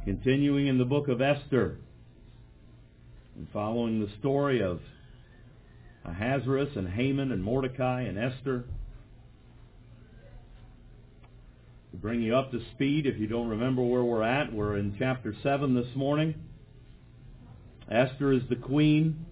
Continuing in the book of Esther and following the story of Ahasuerus and Haman and Mordecai and Esther. To bring you up to speed, if you don't remember where we're in chapter 7 this morning. Esther is the queen.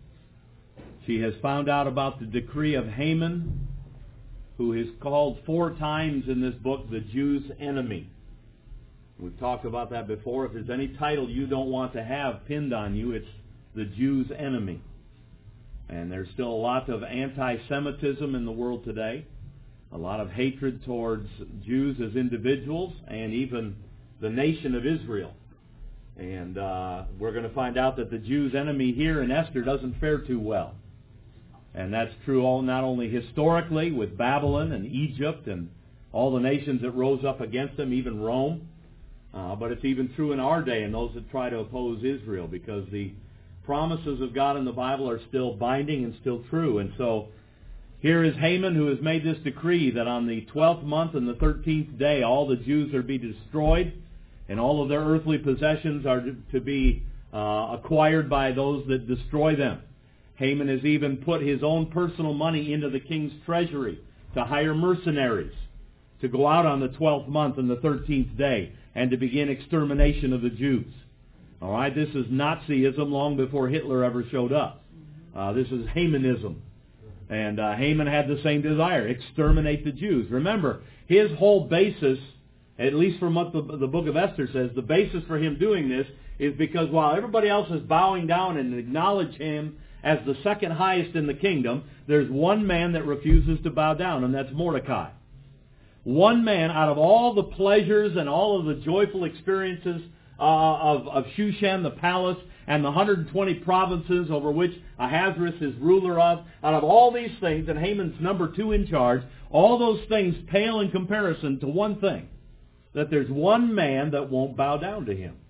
She has found out about the decree of Haman, who is called 4 times in this book the Jews' enemy. We've talked about that before. If there's any title you don't want to have pinned on you, it's the Jews' enemy. And there's still a lot of anti-Semitism in the world today. A lot of hatred towards Jews as individuals and even the nation of Israel. And we're going to find out that the Jews' enemy here in Esther doesn't fare too well. And that's true not only historically with Babylon and Egypt and all the nations that rose up against them, even Rome. But it's even true in our day and those that try to oppose Israel, because the promises of God in the Bible are still binding and still true. And so here is Haman, who has made this decree that on the 12th month and the 13th day all the Jews are to be destroyed and all of their earthly possessions are to be acquired by those that destroy them. Haman has even put his own personal money into the king's treasury to hire mercenaries to go out on the 12th month and the 13th day and to begin extermination of the Jews. All right, this is Nazism long before Hitler ever showed up. This is Hamanism. And Haman had the same desire, exterminate the Jews. Remember, his whole basis, at least from what the book of Esther says, the basis for him doing this is because while everybody else is bowing down and acknowledge him as the second highest in the kingdom, there's one man that refuses to bow down, and that's Mordecai. One man, out of all the pleasures and all of the joyful experiences of Shushan, the palace, and the 120 provinces over which Ahasuerus is ruler of, out of all these things, and Haman's number 2 in charge, all those things pale in comparison to one thing, that there's one man that won't bow down to him.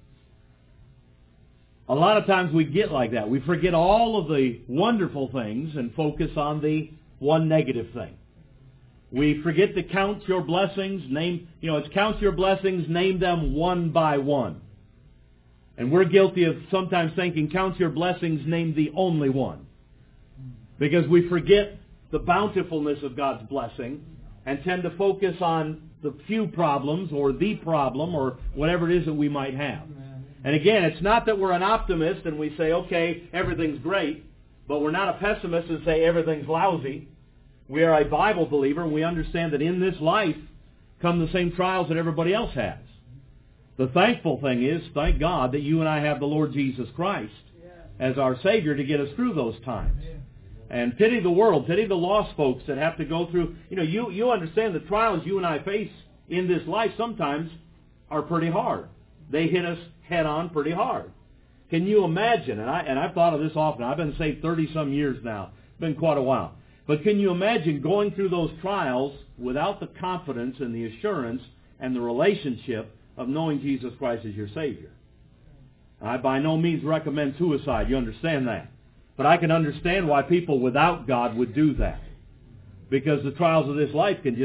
A lot of times we get like that. We forget all of the wonderful things and focus on the one negative thing. We forget to count your blessings, it's count your blessings, name them one by one. And we're guilty of sometimes thinking, count your blessings, name the only one. Because we forget the bountifulness of God's blessing and tend to focus on the few problems or the problem or whatever it is that we might have. And again, it's not that we're an optimist and we say, okay, everything's great, but we're not a pessimist and say everything's lousy. We are a Bible believer, and we understand that in this life come the same trials that everybody else has. The thankful thing is, thank God that you and I have the Lord Jesus Christ as our Savior to get us through those times. And pity the world, pity the lost folks that have to go through. You understand the trials you and I face in this life sometimes are pretty hard. They hit us head on pretty hard. Can you imagine, and I've thought of this often, I've been saved 30-some years now, it's been quite a while. But can you imagine going through those trials without the confidence and the assurance and the relationship of knowing Jesus Christ as your Savior? I by no means recommend suicide, you understand that. But I can understand why people without God would do that. Because the trials of this life can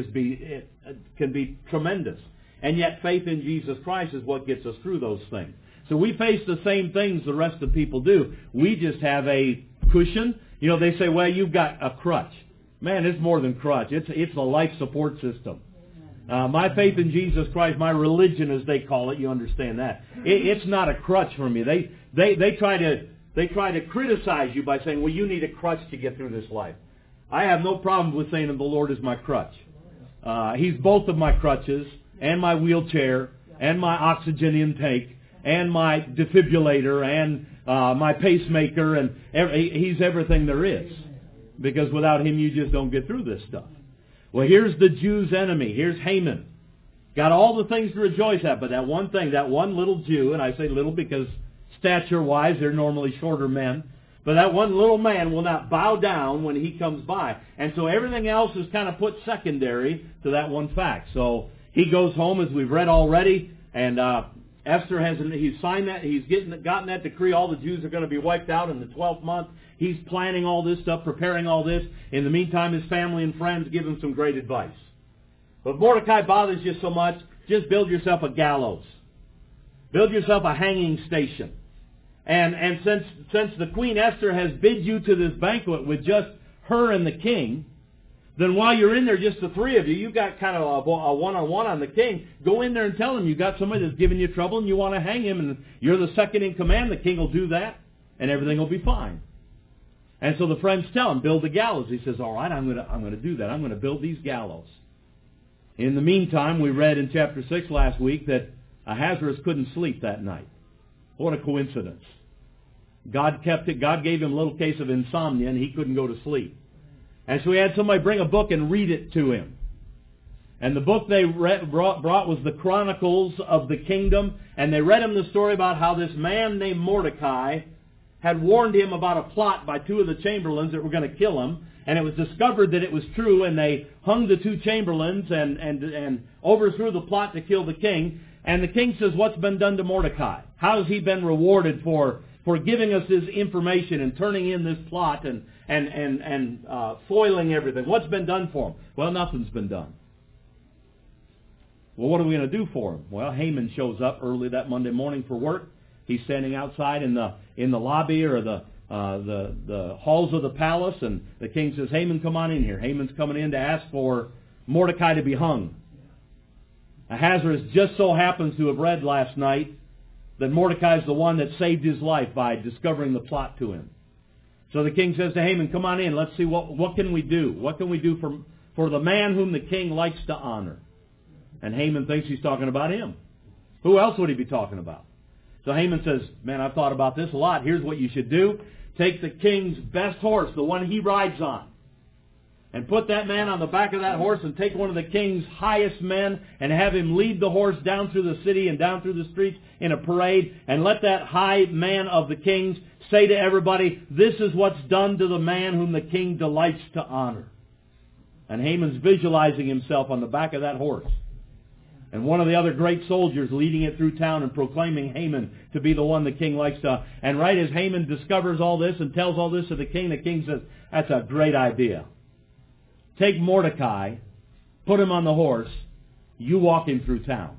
be tremendous. And yet faith in Jesus Christ is what gets us through those things. So we face the same things the rest of people do. We just have a cushion. They say, well, you've got a crutch. Man, it's more than crutch. It's a life support system. My faith in Jesus Christ, my religion as they call it, you understand that. It's not a crutch for me. They try to criticize you by saying, well, you need a crutch to get through this life. I have no problem with saying that the Lord is my crutch. He's both of my crutches and my wheelchair and my oxygen intake and my defibrillator and my pacemaker, and He's everything there is. Because without Him, you just don't get through this stuff. Well, here's the Jews' enemy. Here's Haman. Got all the things to rejoice at, but that one thing, that one little Jew, and I say little because stature-wise, they're normally shorter men, but that one little man will not bow down when he comes by. And so everything else is kind of put secondary to that one fact. So he goes home, as we've read already, and Esther he's signed that, he's gotten that decree, all the Jews are going to be wiped out in the 12th month. He's planning all this stuff, preparing all this. In the meantime, his family and friends give him some great advice. But Mordecai bothers you so much, just build yourself a gallows. Build yourself a hanging station. And since the Queen Esther has bid you to this banquet with just her and the king, then while you're in there, just the three of you, you've got kind of a one-on-one on the king. Go in there and tell him you've got somebody that's giving you trouble and you want to hang him, and you're the second in command. The king will do that, and everything will be fine. And so the friends tell him, build the gallows. He says, all right, I'm going to do that. I'm going to build these gallows. In the meantime, we read in chapter 6 last week that Ahasuerus couldn't sleep that night. What a coincidence. God kept it. God gave him a little case of insomnia, and he couldn't go to sleep. And so he had somebody bring a book and read it to him. And the book they brought was the Chronicles of the Kingdom. And they read him the story about how this man named Mordecai had warned him about a plot by two of the chamberlains that were going to kill him. And it was discovered that it was true, and they hung the two chamberlains and overthrew the plot to kill the king. And the king says, what's been done to Mordecai? How has he been rewarded for giving us this information and turning in this plot and foiling everything? What's been done for him? Well, nothing's been done. Well, what are we going to do for him? Well, Haman shows up early that Monday morning for work. He's standing outside in the lobby or the halls of the palace, and the king says, Haman, come on in here. Haman's coming in to ask for Mordecai to be hung. Ahasuerus just so happens to have read last night that Mordecai is the one that saved his life by discovering the plot to him. So the king says to Haman, come on in, let's see what can we do? What can we do for the man whom the king likes to honor? And Haman thinks he's talking about him. Who else would he be talking about? So Haman says, man, I've thought about this a lot. Here's what you should do. Take the king's best horse, the one he rides on, and put that man on the back of that horse, and take one of the king's highest men and have him lead the horse down through the city and down through the streets in a parade, and let that high man of the king's say to everybody, this is what's done to the man whom the king delights to honor. And Haman's visualizing himself on the back of that horse. And one of the other great soldiers leading it through town and proclaiming Haman to be the one the king likes to. And right as Haman discovers all this and tells all this to the king says, that's a great idea. Take Mordecai, put him on the horse, you walk him through town.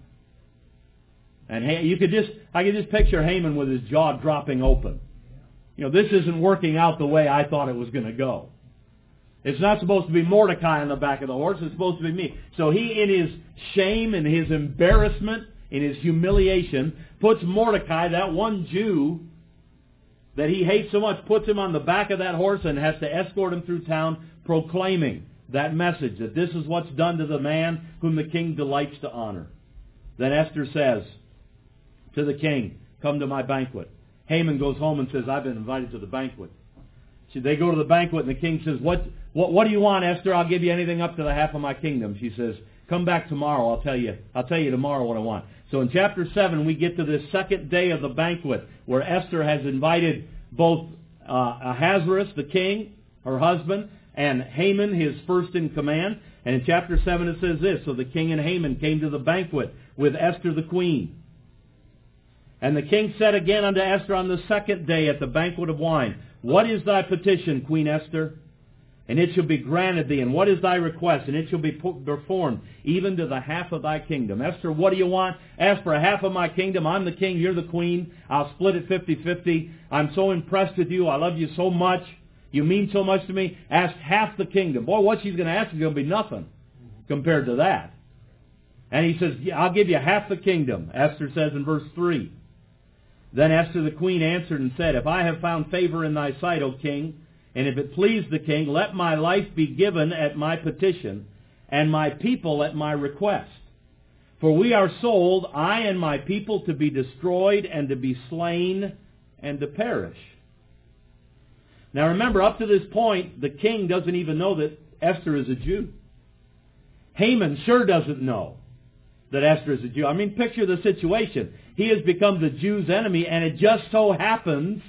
And I could just picture Haman with his jaw dropping open. This isn't working out the way I thought it was going to go. It's not supposed to be Mordecai on the back of the horse. It's supposed to be me. So he, in his shame, in his embarrassment, in his humiliation, puts Mordecai, that one Jew that he hates so much, puts him on the back of that horse and has to escort him through town, proclaiming that message, that this is what's done to the man whom the king delights to honor. Then Esther says to the king, come to my banquet. Haman goes home and says, I've been invited to the banquet. So they go to the banquet, and the king says, what do you want, Esther? I'll give you anything up to the half of my kingdom. She says, come back tomorrow. I'll tell you tomorrow what I want. So in chapter 7, we get to this second day of the banquet, where Esther has invited both Ahasuerus, the king, her husband, and Haman, his first in command. And in chapter 7 it says this, so the king and Haman came to the banquet with Esther the queen. And the king said again unto Esther on the second day at the banquet of wine, what is thy petition, Queen Esther? And it shall be granted thee. And what is thy request? And it shall be performed, even to the half of thy kingdom. Esther, what do you want? Ask for a half of my kingdom. I'm the king, you're the queen. I'll split it 50-50. I'm so impressed with you. I love you so much. You mean so much to me. Ask half the kingdom. Boy, what she's going to ask is going to be nothing compared to that. And he says, I'll give you half the kingdom. Esther says in verse 3. Then Esther the queen answered and said, if I have found favor in thy sight, O king, and if it please the king, let my life be given at my petition, and my people at my request. For we are sold, I and my people, to be destroyed, and to be slain, and to perish. Now remember, up to this point, the king doesn't even know that Esther is a Jew. Haman sure doesn't know that Esther is a Jew. I mean, picture the situation. He has become the Jews' enemy, and it just so happens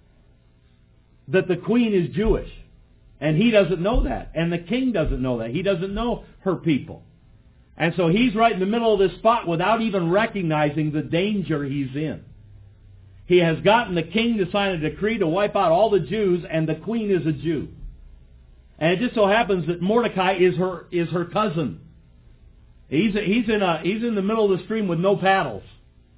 that the queen is Jewish. And he doesn't know that. And the king doesn't know that. He doesn't know her people. And so he's right in the middle of this spot without even recognizing the danger he's in. He has gotten the king to sign a decree to wipe out all the Jews, and the queen is a Jew. And it just so happens that Mordecai is her cousin. He's in the middle of the stream with no paddles.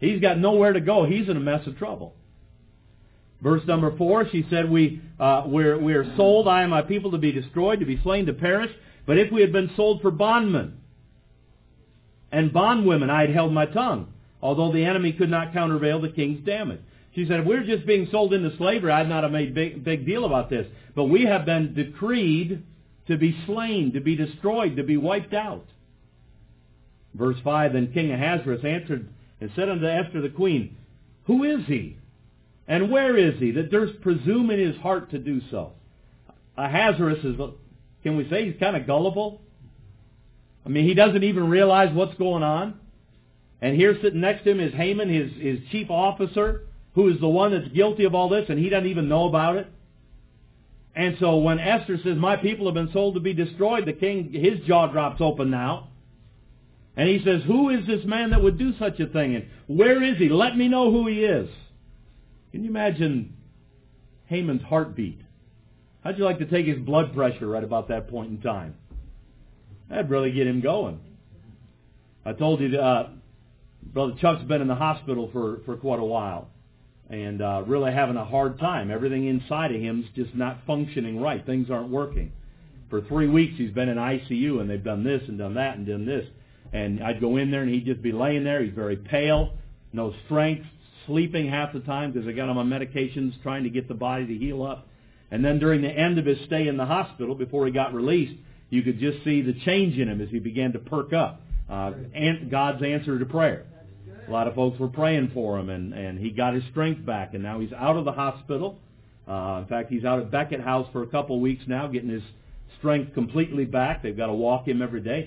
He's got nowhere to go. He's in a mess of trouble. Verse number 4, she said, we are sold, I and my people, to be destroyed, to be slain, to perish. But if we had been sold for bondmen and bondwomen, I had held my tongue, although the enemy could not countervail the king's damage. She said, if we were just being sold into slavery, I'd not have made big deal about this. But we have been decreed to be slain, to be destroyed, to be wiped out. Verse 5, then King Ahasuerus answered and said unto Esther the queen, who is he? And where is he that durst presume in his heart to do so? Ahasuerus is, can we say he's kind of gullible? I mean, he doesn't even realize what's going on. And here sitting next to him is Haman, his chief officer, who is the one that's guilty of all this, and he doesn't even know about it. And so when Esther says, my people have been sold to be destroyed, the king, his jaw drops open now. And he says, who is this man that would do such a thing? And where is he? Let me know who he is. Can you imagine Haman's heartbeat? How'd you like to take his blood pressure right about that point in time? That'd really get him going. I told you, Brother Chuck's been in the hospital for quite a while. And really having a hard time. Everything inside of him's just not functioning right. Things aren't working. For 3 weeks he's been in ICU, and they've done this and done that and done this. And I'd go in there and he'd just be laying there. He's very pale, no strength, sleeping half the time because they got him on medications trying to get the body to heal up. And then during the end of his stay in the hospital, before he got released, you could just see the change in him as he began to perk up. And God's answer to prayer. A lot of folks were praying for him, and he got his strength back, and now he's out of the hospital. In fact, he's out at Beckett House for a couple of weeks now, getting his strength completely back. They've got to walk him every day.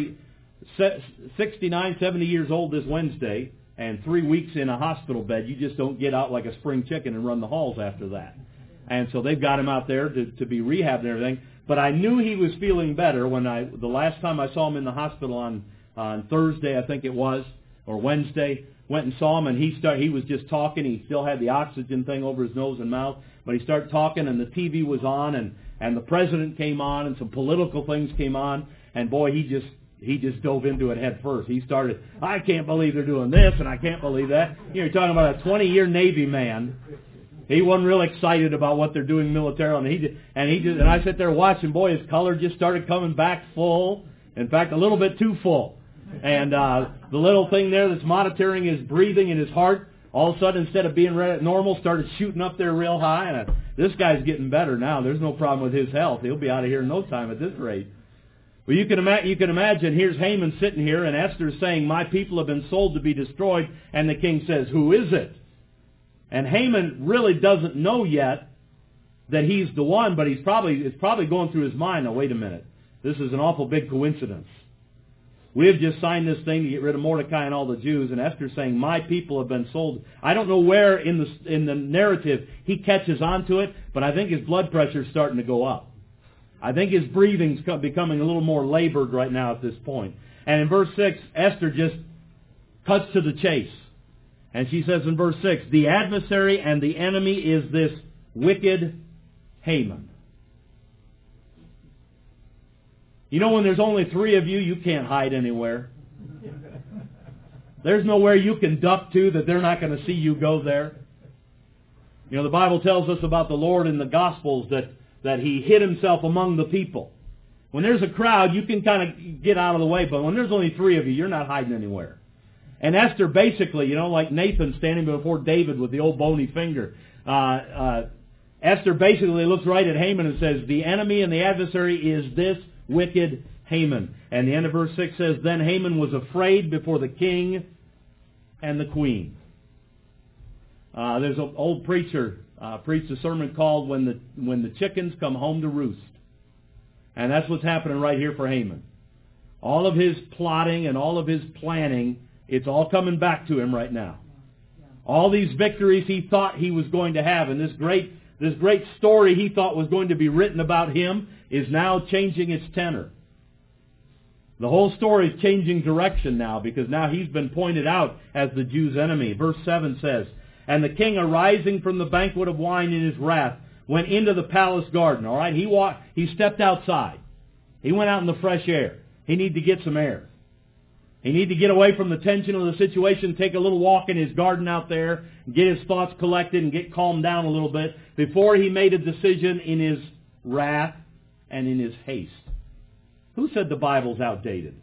69, 70 years old this Wednesday, and 3 weeks in a hospital bed. You just don't get out like a spring chicken and run the halls after that. And so they've got him out there to be rehabbed and everything. But I knew he was feeling better when the last time I saw him in the hospital on Thursday, I think it was, or Wednesday, went and saw him, and he was just talking. He still had the oxygen thing over his nose and mouth, but he started talking, and the TV was on, and the president came on, and some political things came on, and boy, he just dove into it head first. He started, I can't believe they're doing this, and I can't believe that. You're talking about a 20-year Navy man. He wasn't real excited about what they're doing militarily, and I sit there watching. Boy, his color just started coming back full. In fact, a little bit too full. And the little thing there that's monitoring his breathing and his heart, all of a sudden, instead of being right at normal, started shooting up there real high. And this guy's getting better now. There's no problem with his health. He'll be out of here in no time at this rate. Well, you can imagine, here's Haman sitting here, and Esther's saying, my people have been sold to be destroyed. And the king says, who is it? And Haman really doesn't know yet that he's the one, but it's probably going through his mind, now wait a minute, this is an awful big coincidence. We have just signed this thing to get rid of Mordecai and all the Jews, and Esther's saying, my people have been sold. I don't know where in the narrative he catches onto it, but I think his blood pressure's starting to go up. I think his breathing's becoming a little more labored right now at this point. And in verse 6, Esther just cuts to the chase. And she says in verse 6, the adversary and the enemy is this wicked Haman. You know, when there's only 3 of you, you can't hide anywhere. There's nowhere you can duck to that they're not going to see you go there. You know, the Bible tells us about the Lord in the Gospels that He hid Himself among the people. When there's a crowd, you can kind of get out of the way, but when there's only 3 of you, you're not hiding anywhere. And Esther basically, you know, like Nathan standing before David with the old bony finger, Esther basically looks right at Haman and says, the enemy and the adversary is this wicked Haman. And the end of verse 6 says, then Haman was afraid before the king and the queen. There's an old preacher preached a sermon called When the Chickens Come Home to Roost. And that's what's happening right here for Haman. All of his plotting and all of his planning, it's all coming back to him right now. All these victories he thought he was going to have, and this great story he thought was going to be written about him is now changing its tenor. The whole story is changing direction now, because now he's been pointed out as the Jews' enemy. Verse 7 says, and the king, arising from the banquet of wine in his wrath, went into the palace garden. All right, he stepped outside. He went out in the fresh air. He needed to get some air. He needed to get away from the tension of the situation, take a little walk in his garden out there, get his thoughts collected and get calmed down a little bit before he made a decision in his wrath and in his haste. Who said the Bible's outdated?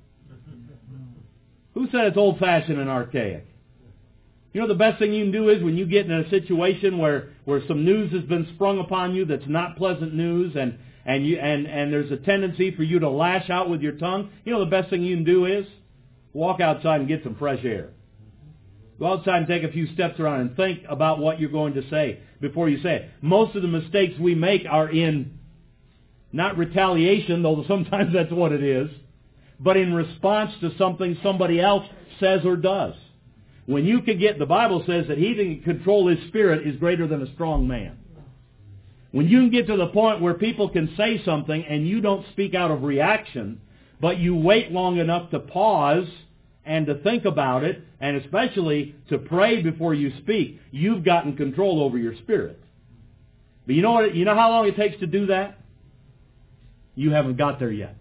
Who said it's old-fashioned and archaic? You know, the best thing you can do is when you get in a situation where some news has been sprung upon you that's not pleasant news and there's a tendency for you to lash out with your tongue, you know the best thing you can do is walk outside and get some fresh air. Go outside and take a few steps around and think about what you're going to say before you say it. Most of the mistakes we make are in not retaliation, though sometimes that's what it is, but in response to something somebody else says or does. When you can get, the Bible says that he that can control his spirit is greater than a strong man. When you can get to the point where people can say something and you don't speak out of reaction, but you wait long enough to pause and to think about it, and especially to pray before you speak, you've gotten control over your spirit. But you know what? You know how long it takes to do that? You haven't got there yet.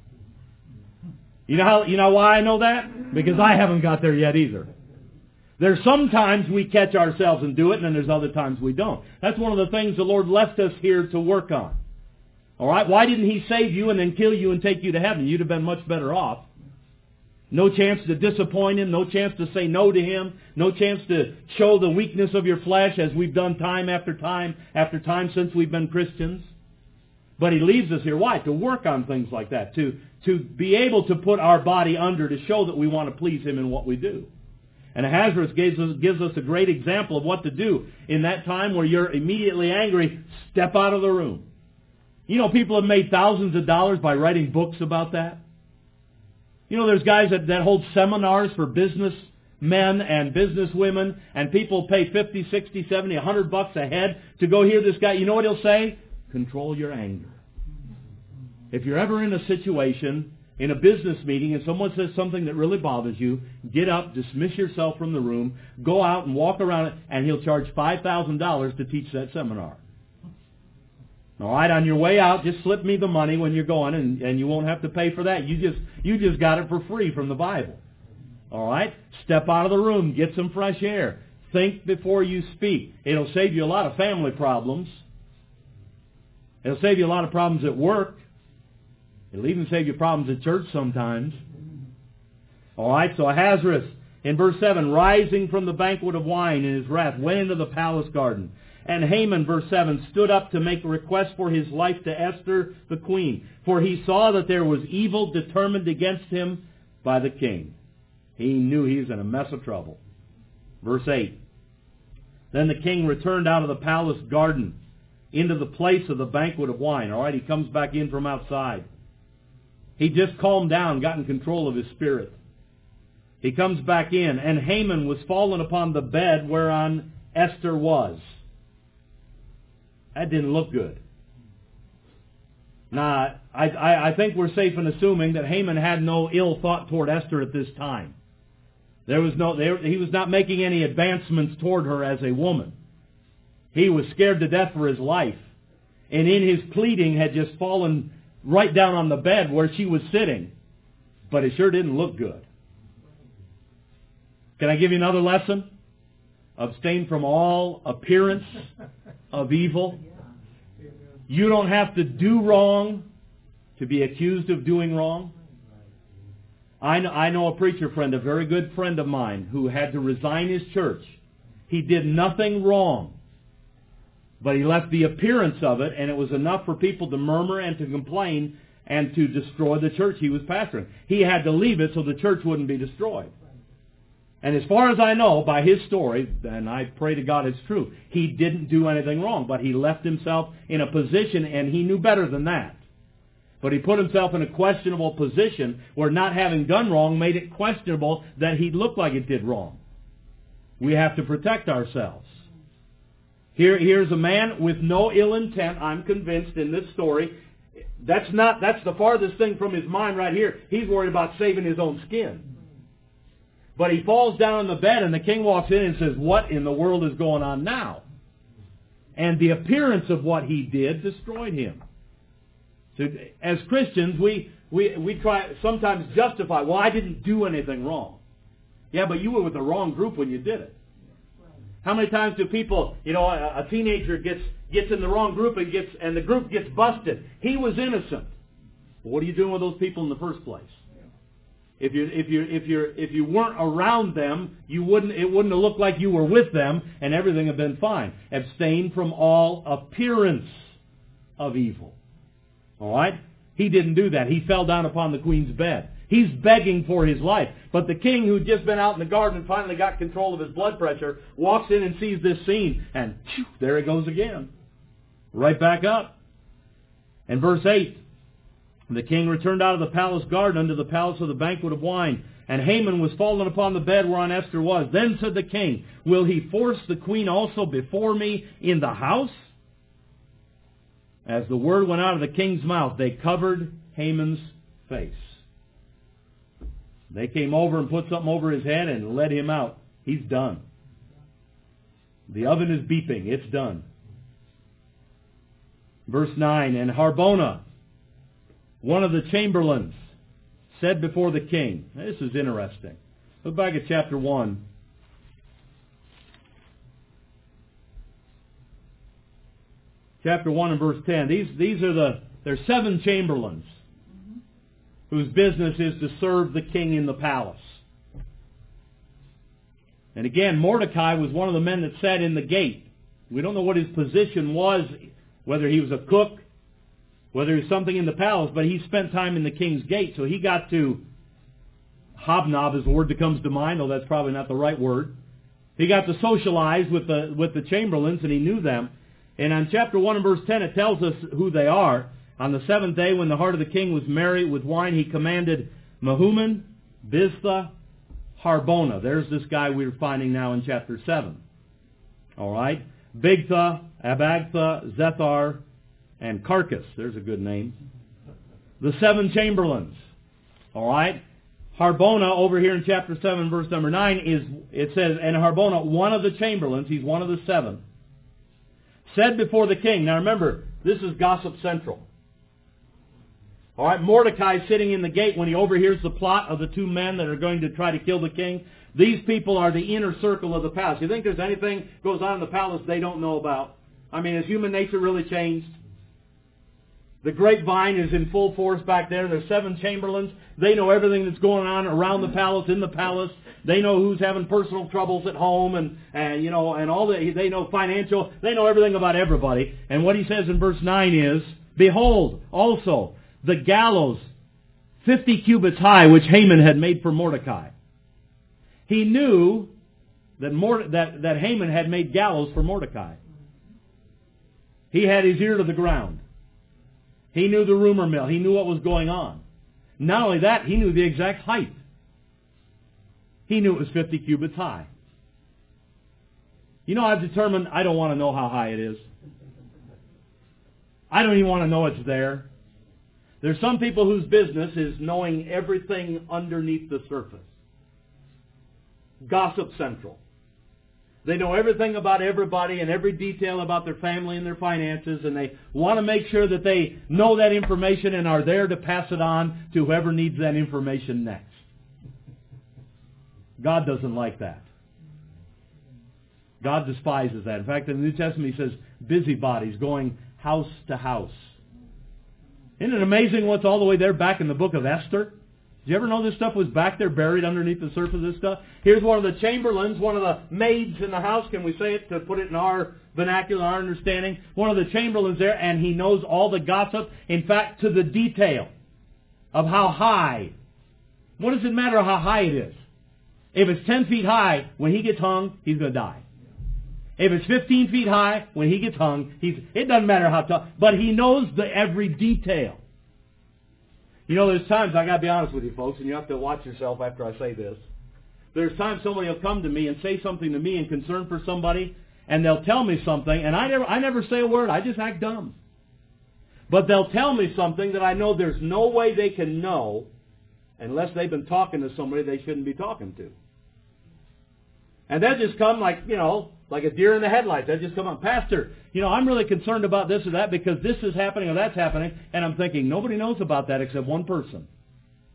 You know why I know that? Because I haven't got there yet either. There's sometimes we catch ourselves and do it, and then there's other times we don't. That's one of the things the Lord left us here to work on. All right? Why didn't He save you and then kill you and take you to heaven? You'd have been much better off. No chance to disappoint Him, no chance to say no to Him, no chance to show the weakness of your flesh as we've done time after time after time since we've been Christians. But He leaves us here. Why? To work on things like that. To be able to put our body under to show that we want to please Him in what we do. And Ahasuerus gives us a great example of what to do in that time where you're immediately angry. Step out of the room. You know, people have made thousands of dollars by writing books about that. You know, there's guys that hold seminars for businessmen and businesswomen, and people pay $50, $60, $70, $100 a head to go hear this guy. You know what he'll say? Control your anger. If you're ever in a situation, in a business meeting, and someone says something that really bothers you, get up, dismiss yourself from the room, go out and walk around it, and he'll charge $5,000 to teach that seminar. All right, on your way out, just slip me the money when you're going, and you won't have to pay for that. You just got it for free from the Bible. All right? Step out of the room, get some fresh air. Think before you speak. It'll save you a lot of family problems. It'll save you a lot of problems at work. It'll even save you problems at church sometimes. All right, so Ahasuerus, in verse 7, rising from the banquet of wine in his wrath, went into the palace garden. And Haman, verse 7, stood up to make a request for his life to Esther the queen, for he saw that there was evil determined against him by the king. He knew he was in a mess of trouble. Verse 8, then the king returned out of the palace garden into the place of the banquet of wine. All right, he comes back in from outside. He just calmed down, got in control of his spirit. He comes back in, and Haman was fallen upon the bed whereon Esther was. That didn't look good. Now, I think we're safe in assuming that Haman had no ill thought toward Esther at this time. He was not making any advancements toward her as a woman. He was scared to death for his life. And in his pleading had just fallen right down on the bed where she was sitting. But it sure didn't look good. Can I give you another lesson? Abstain from all appearance of evil. You don't have to do wrong to be accused of doing wrong. I know a preacher friend, a very good friend of mine, who had to resign his church. He did nothing wrong, but he left the appearance of it, and it was enough for people to murmur and to complain and to destroy the church he was pastoring. He had to leave it so the church wouldn't be destroyed. And as far as I know, by his story, and I pray to God it's true, he didn't do anything wrong, but he left himself in a position, and he knew better than that. But he put himself in a questionable position where not having done wrong made it questionable that he looked like it did wrong. We have to protect ourselves. Here's a man with no ill intent, I'm convinced, in this story. That's the farthest thing from his mind right here. He's worried about saving his own skin. But he falls down on the bed, and the king walks in and says, what in the world is going on now? And the appearance of what he did destroyed him. So as Christians, we try sometimes justify, well, I didn't do anything wrong. Yeah, but you were with the wrong group when you did it. How many times do people, a teenager gets in the wrong group and the group gets busted? He was innocent. What are you doing with those people in the first place? If you weren't around them, it wouldn't have looked like you were with them, and everything had been fine. Abstain from all appearance of evil. All right? He didn't do that. He fell down upon the queen's bed. He's begging for his life. But the king, who'd just been out in the garden and finally got control of his blood pressure, walks in and sees this scene, and there it goes again. Right back up. And verse 8, the king returned out of the palace garden unto the palace of the banquet of wine, and Haman was fallen upon the bed whereon Esther was. Then said the king, will he force the queen also before me in the house? As the word went out of the king's mouth, they covered Haman's face. They came over and put something over his head and let him out. He's done. The oven is beeping. It's done. Verse 9, and Harbona, one of the chamberlains, said before the king. This is interesting. Look back at chapter 1. Chapter 1 and verse 10. There's 7 chamberlains whose business is to serve the king in the palace. And again, Mordecai was one of the men that sat in the gate. We don't know what his position was, whether he was a cook, whether he was something in the palace, but he spent time in the king's gate, so he got to hobnob is the word that comes to mind, though that's probably not the right word. He got to socialize with the chamberlains, and he knew them. And on chapter 1 and verse 10, it tells us who they are. On the 7th day, when the heart of the king was merry with wine, he commanded Mehuman, Biztha, Harbona. There's this guy we're finding now in chapter 7. All right? Bigtha, Abagtha, Zethar, and Carcass. There's a good name. The 7 chamberlains. All right? Harbona, over here in chapter 7, verse number 9, it says, and Harbona, one of the chamberlains, he's one of the 7, said before the king. Now remember, this is Gossip Central. All right, Mordecai sitting in the gate when he overhears the plot of the 2 men that are going to try to kill the king. These people are the inner circle of the palace. You think there's anything goes on in the palace they don't know about? I mean, has human nature really changed? The grapevine is in full force back there. There's 7 chamberlains. They know everything that's going on around the palace, in the palace. They know who's having personal troubles at home, and all that. They know financial. They know everything about everybody. And what he says in verse 9 is, behold, also the gallows 50 cubits high, which Haman had made for Mordecai. He knew that Haman had made gallows for Mordecai. He had his ear to the ground. He knew the rumor mill. He knew what was going on. Not only that, he knew the exact height. He knew it was 50 cubits high. You know, I've determined I don't want to know how high it is. I don't even want to know it's there. There's some people whose business is knowing everything underneath the surface. Gossip Central. They know everything about everybody and every detail about their family and their finances, and they want to make sure that they know that information and are there to pass it on to whoever needs that information next. God doesn't like that. God despises that. In fact, in the New Testament he says, busybodies going house to house. Isn't it amazing what's all the way there back in the book of Esther? Did you ever know this stuff was back there buried underneath the surface of this stuff? Here's one of the chamberlains, one of the maids in the house, can we say it to put it in our vernacular, our understanding? One of the chamberlains there, and he knows all the gossip, in fact, to the detail of how high. What does it matter how high it is? If it's 10 feet high, when he gets hung, he's going to die. If it's 15 feet high, when he gets hung, it doesn't matter how tall, but he knows every detail. You know, there's times, I got to be honest with you folks, and you have to watch yourself after I say this. There's times somebody will come to me and say something to me in concern for somebody, and they'll tell me something, and I never say a word, I just act dumb. But they'll tell me something that I know there's no way they can know unless they've been talking to somebody they shouldn't be talking to. And they'll just come like a deer in the headlights. They'll just come on, Pastor, I'm really concerned about this or that because this is happening or that's happening. And I'm thinking, nobody knows about that except one person.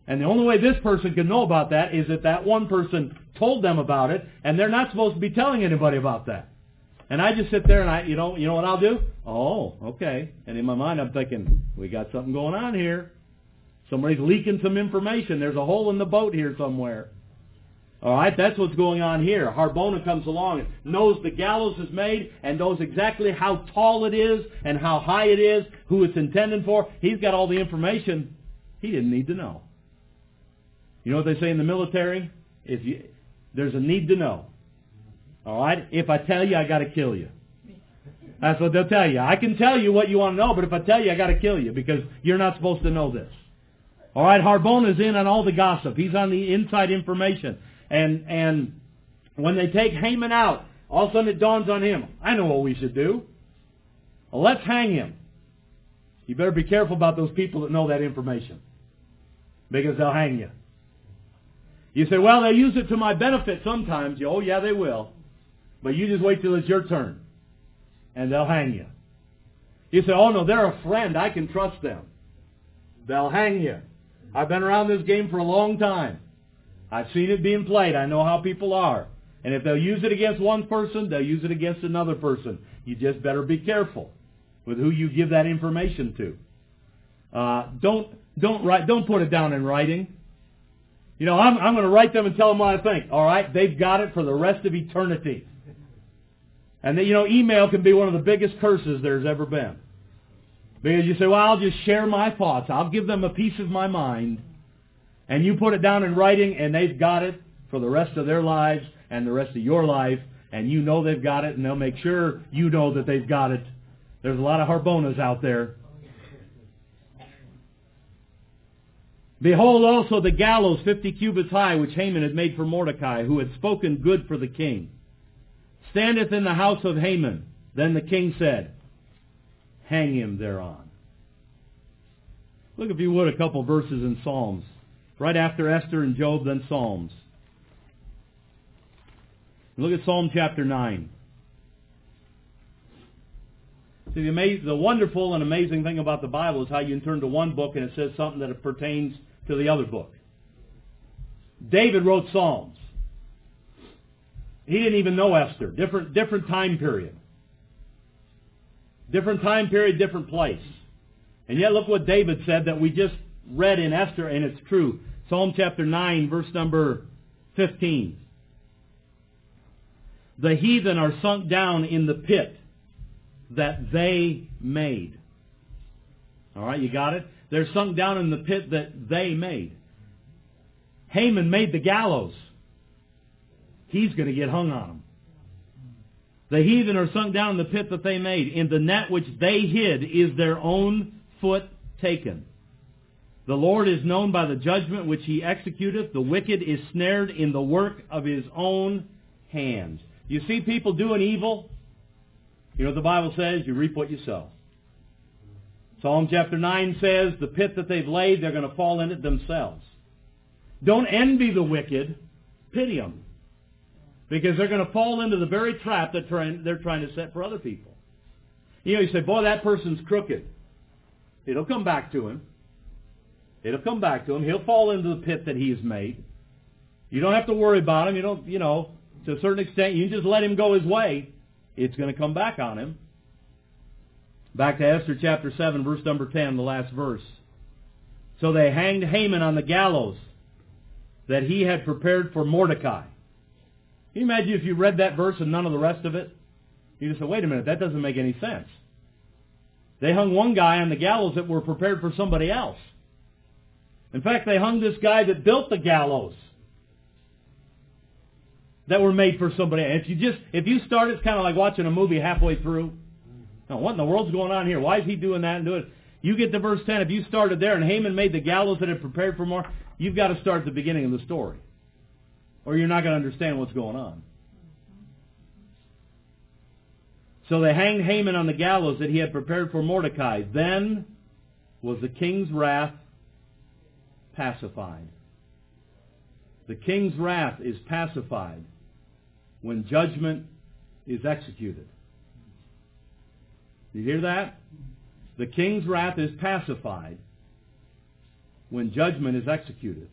And the only way this person can know about that is if that one person told them about it, and they're not supposed to be telling anybody about that. And I just sit there and you know what I'll do? Oh, okay. And in my mind I'm thinking, we got something going on here. Somebody's leaking some information. There's a hole in the boat here somewhere. All right, that's what's going on here. Harbona comes along and knows the gallows is made and knows exactly how tall it is and how high it is, who it's intended for. He's got all the information he didn't need to know. You know what they say in the military? There's a need to know. All right? If I tell you, I got to kill you. That's what they'll tell you. I can tell you what you want to know, but if I tell you, I got to kill you because you're not supposed to know this. All right? Harbona's in on all the gossip. He's on the inside information. And when they take Haman out, all of a sudden it dawns on him, I know what we should do. Well, let's hang him. You better be careful about those people that know that information because they'll hang you. You say, well, they'll use it to my benefit sometimes. Oh, yeah, they will. But you just wait till it's your turn, and they'll hang you. You say, oh, no, they're a friend. I can trust them. They'll hang you. I've been around this game for a long time. I've seen it being played. I know how people are. And if they'll use it against one person, they'll use it against another person. You just better be careful with who you give that information to. Don't put it down in writing. You know, I'm going to write them and tell them what I think. All right, they've got it for the rest of eternity. And email can be one of the biggest curses there's ever been. Because you say, well, I'll just share my thoughts. I'll give them a piece of my mind. And you put it down in writing, and they've got it for the rest of their lives and the rest of your life. And you know they've got it, and they'll make sure you know that they've got it. There's a lot of Harbonas out there. Behold also the gallows 50 cubits high, which Haman had made for Mordecai, who had spoken good for the king, standeth in the house of Haman. Then the king said, hang him thereon. Look, if you would, a couple verses in Psalms. Right after Esther and Job, then Psalms. Look at Psalm chapter 9. See, the wonderful and amazing thing about the Bible is how you can turn to one book and it says something that pertains to the other book. David wrote Psalms. He didn't even know Esther. Different time period. Different time period, different place. And yet look what David said that we just read in Esther, and it's true. Psalm chapter 9, verse number 15. The heathen are sunk down in the pit that they made. All right, you got it? They're sunk down in the pit that they made. Haman made the gallows. He's going to get hung on them. The heathen are sunk down in the pit that they made. In the net which they hid is their own foot taken. The Lord is known by the judgment which he executeth. The wicked is snared in the work of his own hands. You see people doing evil? You know what the Bible says? You reap what you sow. Psalm chapter 9 says, the pit that they've laid, they're going to fall in it themselves. Don't envy the wicked. Pity them. Because they're going to fall into the very trap that they're trying to set for other people. You say, boy, that person's crooked. It'll come back to him. It'll come back to him. He'll fall into the pit that he has made. You don't have to worry about him. You don't, to a certain extent, you just let him go his way. It's going to come back on him. Back to Esther chapter 7, verse number 10, the last verse. So they hanged Haman on the gallows that he had prepared for Mordecai. Can you imagine if you read that verse and none of the rest of it? You just say, wait a minute, that doesn't make any sense. They hung one guy on the gallows that were prepared for somebody else. In fact, they hung this guy that built the gallows that were made for somebody else. If you start, it's kind of like watching a movie halfway through. Now, what in the world's going on here? Why is he doing that and doing it? You get to verse 10. If you started there and Haman made the gallows that had prepared for more, you've got to start at the beginning of the story, or you're not going to understand what's going on. So they hanged Haman on the gallows that he had prepared for Mordecai. Then was the king's wrath pacified. The king's wrath is pacified when judgment is executed. You hear that? The king's wrath is pacified when judgment is executed.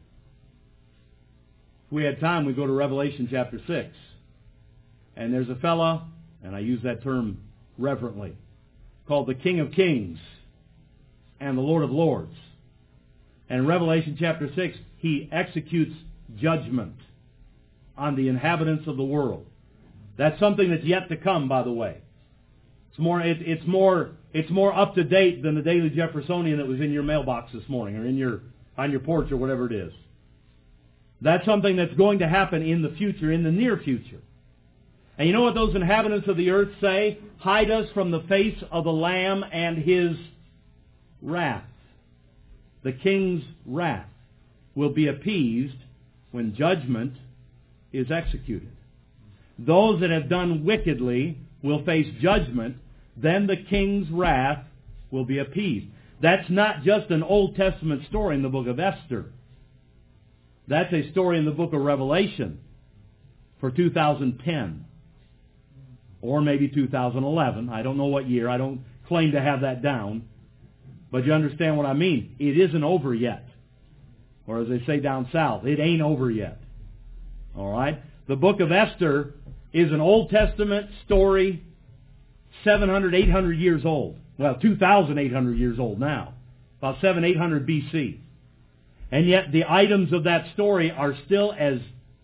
If we had time, we'd go to Revelation chapter 6. And there's a fella, and I use that term reverently, called the King of Kings and the Lord of Lords. And in Revelation chapter 6, he executes judgment on the inhabitants of the world. That's something that's yet to come, by the way. It's more up to date than the Daily Jeffersonian that was in your mailbox this morning, or on your porch, or whatever it is. That's something that's going to happen in the future, in the near future. And you know what those inhabitants of the earth say? Hide us from the face of the Lamb and His wrath. The King's wrath will be appeased when judgment is executed. Those that have done wickedly will face judgment. Then the King's wrath will be appeased. That's not just an Old Testament story in the book of Esther. That's a story in the book of Revelation for 2010. Or maybe 2011. I don't know what year. I don't claim to have that down. But you understand what I mean. It isn't over yet. Or as they say down south, it ain't over yet. All right? The book of Esther is an Old Testament story 700, 800 years old. Well, 2,800 years old now. About 800 BC. And yet the items of that story are still as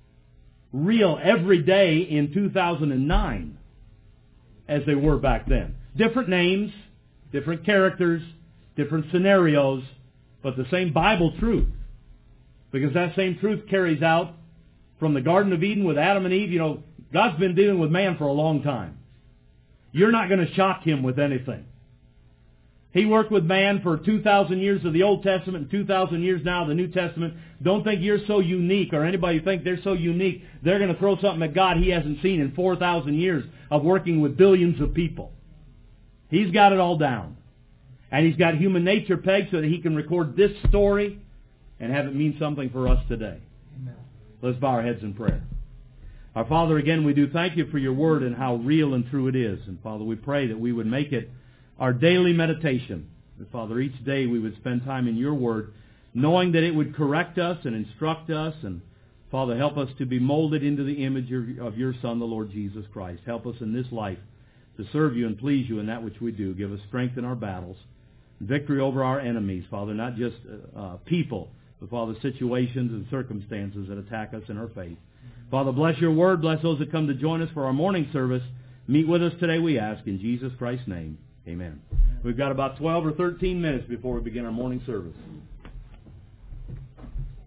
real every day in 2009 as they were back then. Different names, different characters, different scenarios, but the same Bible truth. Because that same truth carries out from the Garden of Eden with Adam and Eve. You know, God's been dealing with man for a long time. You're not going to shock Him with anything. He worked with man for 2,000 years of the Old Testament and 2,000 years now of the New Testament. Don't think you're so unique, or anybody think they're so unique, they're going to throw something at God He hasn't seen in 4,000 years of working with billions of people. He's got it all down. And He's got human nature pegged so that He can record this story and have it mean something for us today. Amen. Let's bow our heads in prayer. Our Father, again, we do thank You for Your Word and how real and true it is. And Father, we pray that we would make it our daily meditation. That, Father, each day we would spend time in Your Word, knowing that it would correct us and instruct us. And Father, help us to be molded into the image of Your Son, the Lord Jesus Christ. Help us in this life to serve You and please You in that which we do. Give us strength in our battles, victory over our enemies, Father, not just people, but, Father, situations and circumstances that attack us in our faith. Father, bless Your Word. Bless those that come to join us for our morning service. Meet with us today, we ask, in Jesus Christ's name. Amen. We've got about 12 or 13 minutes before we begin our morning service.